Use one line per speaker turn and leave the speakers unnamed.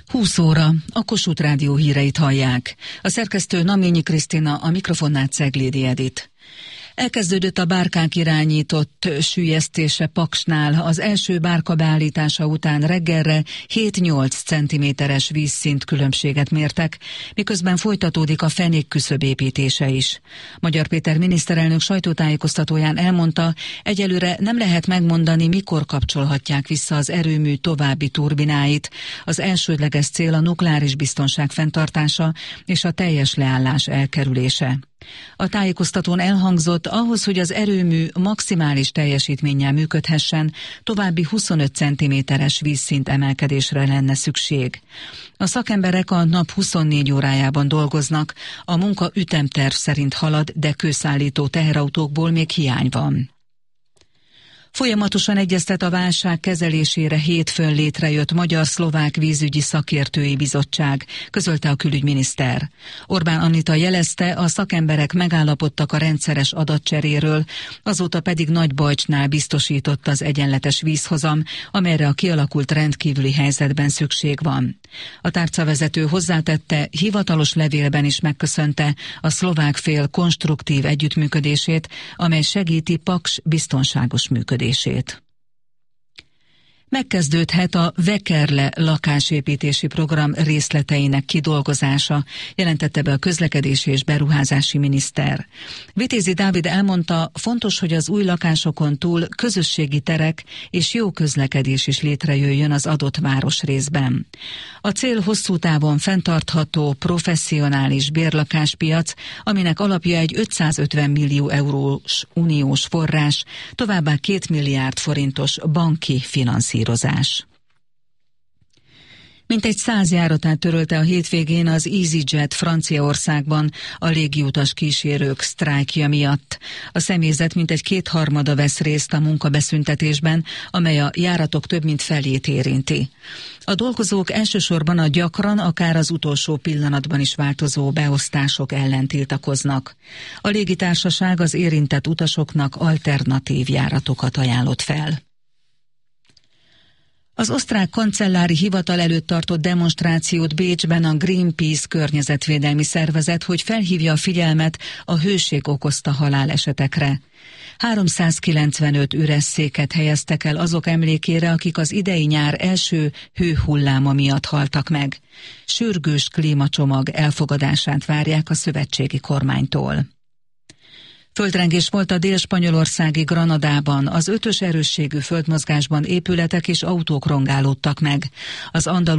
20 óra, a Kossuth Rádió híreit hallják. A szerkesztő Naményi Krisztina, a mikrofonnál Ceglédi Edit. Elkezdődött a bárkák irányított süllyesztése Paksnál. Az első bárka beállítása után reggelre 7-8 cm-es vízszint különbséget mértek, miközben folytatódik a fenék küszöb építése is. Magyar Péter miniszterelnök sajtótájékoztatóján elmondta, egyelőre nem lehet megmondani, mikor kapcsolhatják vissza az erőmű további turbináit. Az elsődleges cél a nukleáris biztonság fenntartása és a teljes leállás elkerülése. A tájékoztatón elhangzott, ahhoz, hogy az erőmű maximális teljesítménnyel működhessen, további 25 cm-es vízszint emelkedésre lenne szükség. A szakemberek a nap 24 órájában dolgoznak, a munka ütemterv szerint halad, de kőszállító teherautókból még hiány van. Folyamatosan egyeztet a válság kezelésére hétfőn létrejött Magyar-Szlovák Vízügyi Szakértői Bizottság, közölte a külügyminiszter. Orbán Anita jelezte, a szakemberek megállapodtak a rendszeres adatcseréről, azóta pedig Nagybajcsnál biztosított az egyenletes vízhozam, amelyre a kialakult rendkívüli helyzetben szükség van. A tárcavezető hozzátette, hivatalos levélben is megköszönte a szlovák fél konstruktív együttműködését, amely segíti Paks biztonságos működését. Megkezdődhet a Vekerle lakásépítési program részleteinek kidolgozása, jelentette be a közlekedési és beruházási miniszter. Vitézi Dávid elmondta, fontos, hogy az új lakásokon túl közösségi terek és jó közlekedés is létrejöjjön az adott városrészben. A cél hosszú távon fenntartható, professzionális bérlakáspiac, aminek alapja egy 550 millió eurós uniós forrás, továbbá 2 milliárd forintos banki finanszírozás. Mintegy 100 járatát törölte a hétvégén az EasyJet Franciaországban a légiutas kísérők sztrájkja miatt. A személyzet mintegy 2/3 vesz részt a munkabeszüntetésben, amely a járatok több mint felét érinti. A dolgozók elsősorban a gyakran, akár az utolsó pillanatban is változó beosztások ellen tiltakoznak. A légitársaság az érintett utasoknak alternatív járatokat ajánlott fel. Az osztrák kancellári hivatal előtt tartott demonstrációt Bécsben a Greenpeace környezetvédelmi szervezet, hogy felhívja a figyelmet a hőség okozta halálesetekre. 395 üres széket helyeztek el azok emlékére, akik az idei nyár első hőhulláma miatt haltak meg. Sürgős klímacsomag elfogadását várják a szövetségi kormánytól. Földrengés volt a dél-spanyolországi Granadában, az 5-ös erősségű földmozgásban épületek és autók rongálódtak meg. Az